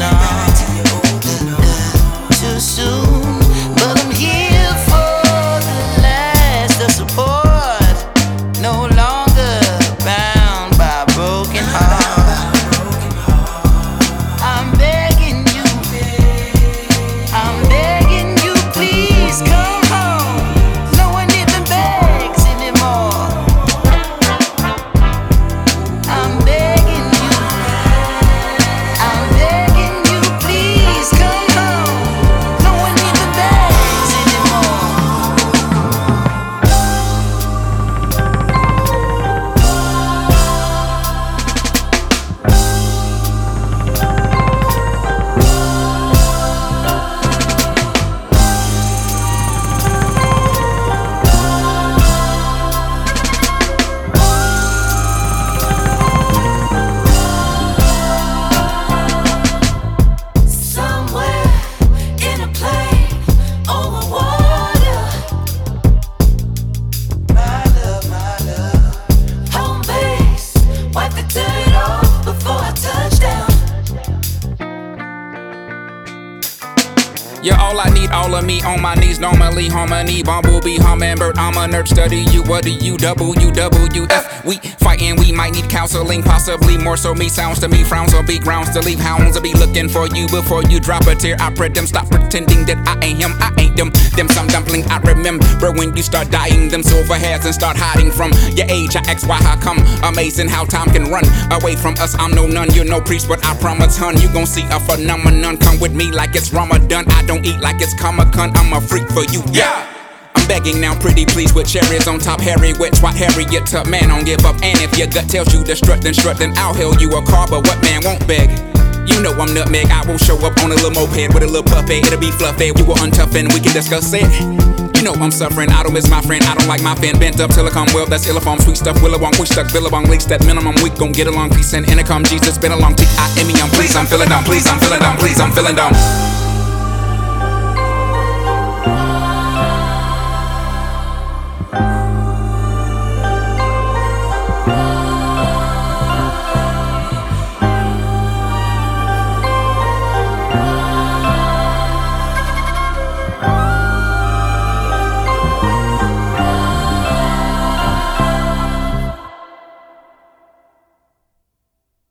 too soon, but I'm here for the last of support. No longer bound by a broken heart. I'm begging you, please come home. No one even begs anymore. I'm begging you, please come home. No one even begs anymore. Somewhere in a plane over water. My love, home base. Wipe the dirt off before I touch down. You're all I need, all of me on my knees. Normally harmony, bumblebee, hummingbird. I'm a nerd, study you. What do you, WWF? We fighting, we might need counseling, possibly more so me. Sounds to me, frowns will be grounds to leave. Hounds will be looking for you before you drop a tear. I pray them stop pretending that I ain't him, I ain't them. Them some dumpling I remember when you start dying. Them silver hairs and start hiding from your age. I ask why, how come? Amazing how time can run away from us. I'm no nun, you're no priest, but I promise, hun, you gon' see a phenomenon. Come with me like it's Ramadan. I don't eat like it's Comic-Con. I'm a freak for you, yeah. I'm begging now, pretty please, with cherries on top. Harry wet, swat Harriet to man, don't give up. And if your gut tells you to strut, then I'll hail you a car. But what man won't beg? You know I'm nutmeg. I will show up on a little moped with a little puppet. It'll be fluffy. You will untough and we can discuss it. You know I'm suffering. I don't miss my friend. I don't like my fan bent up till I come well. That's illiform, sweet stuff. Willowong, we stuck. Billabong, leaks that minimum. We gon' get along. Peace and intercom. Jesus been along. T-I-M-E. I'm pleased. I'm feeling dumb. Please, I'm feeling dumb. Please, I'm feeling dumb.